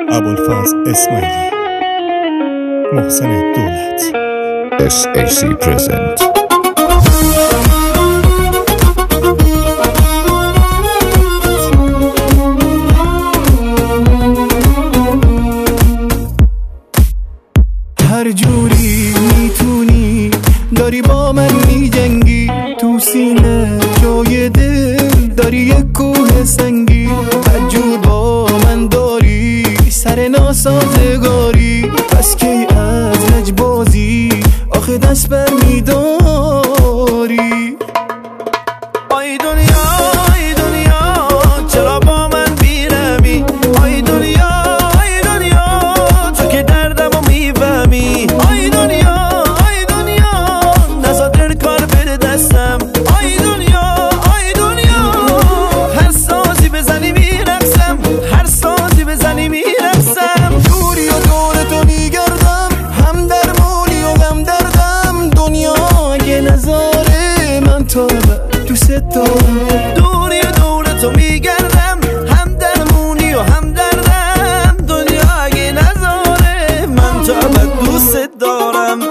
ابوالفضل اسماعیلی، محسن دولت، SAC present. هر جوری میتونی داری با من میجنگی، تو سینه جای دل داری یک کوه سنگی. هر جور با من داری سر ناسازگاری، بس کی از لجبازی آخه دست بر میداری. آی دنیا آی دنیا چرا با من بیرمی؟ آی دنیا آی دنیا تو که دردمو میفهمی. آی دنیا آی دنیا نزادر کار بده دستم. آی دنیا آی دنیا هر سازی بزنی میرقصم، هر سازی بزنی میرقصم. دوری و دور تو میگردم، هم درمونی و غم دردم. دنیا اگه نذاره من تو دوست دارم. دوری و دور تو میگردم، هم درمونی و هم دردم. دنیا اگه نذاره من تو دوست دارم.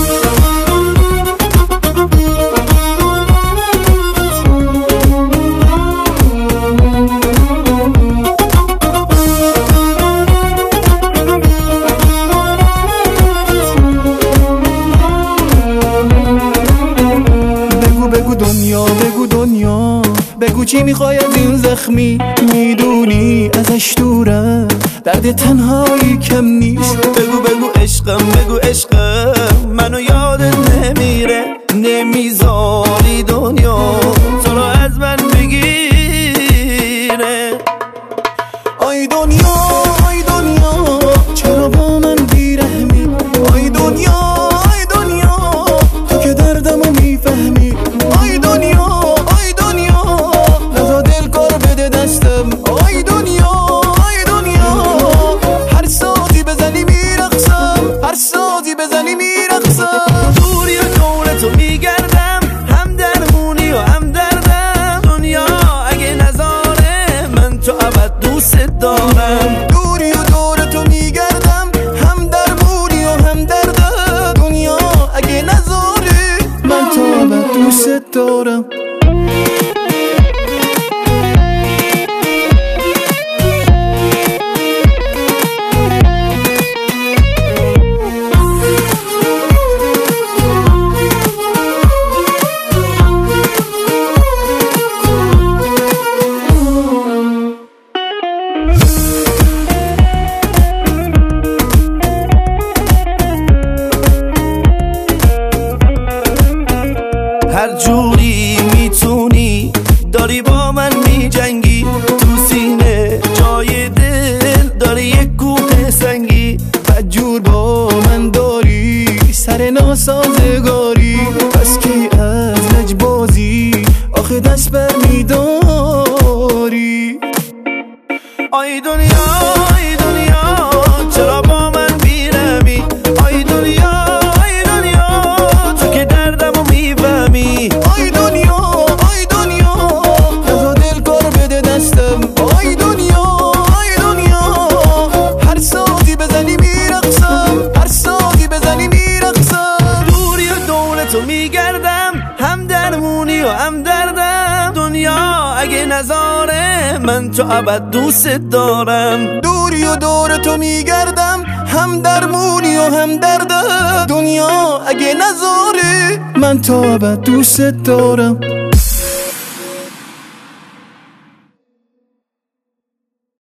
بگو دنیا بگو دنیا، بگو چی میخوای از این زخمی؟ میدونی ازش دورم، درد تنهایی کم نیست. بگو عشقم، بگو عشقم منو یادت نمیره. نمیذاری دنیا تو رو از من بگیره. آی دنیا آی دنیا چرا با من بیرحمی؟ آی دنیا آی دنیا تو که دردمو میفهمی. آی دنیا آی دنیا نزا دل کار بده دستم. آی دنیا آی دنیا هر سازی بزنی میرقصم، هر سازی بزنی میرقصم. دوری و دور تو میگردم، هم درمونی و هم دردم. دنیا اگه نذاره من تو ابد دوست دارم. دوری و دور تو میگردم، هم درمونی و هم دردم. دنیا اگه نذاره من تو ابد دوست دارم. هر جوری میتونی داری با من میجنگی، تو سینه جای دل داری یک کوه سنگی. هر جور با من داری سر ناسازگاری، بس کی از لجبازی آخه دست بر میداری. آی دنیا آی دنیا چرا با من بیرمی؟ آی دنیا آی دنیا تو که دردمو میفهمی. آی دنیا آی دنیا نزا دل کار بده دستم. آی دنیا آی دنیا هر سازی بزنی میرقصم، هر سازی بزنی میرقصم. دوری و دور تو میگردم، هم درمونی و هم دردم. دنیا اگه نذاره من تو ابد دوست دارم. دوری و دور تو میگردم، هم درمونی و هم دردم. دنیا اگه نذاره من تو ابد دوست دارم.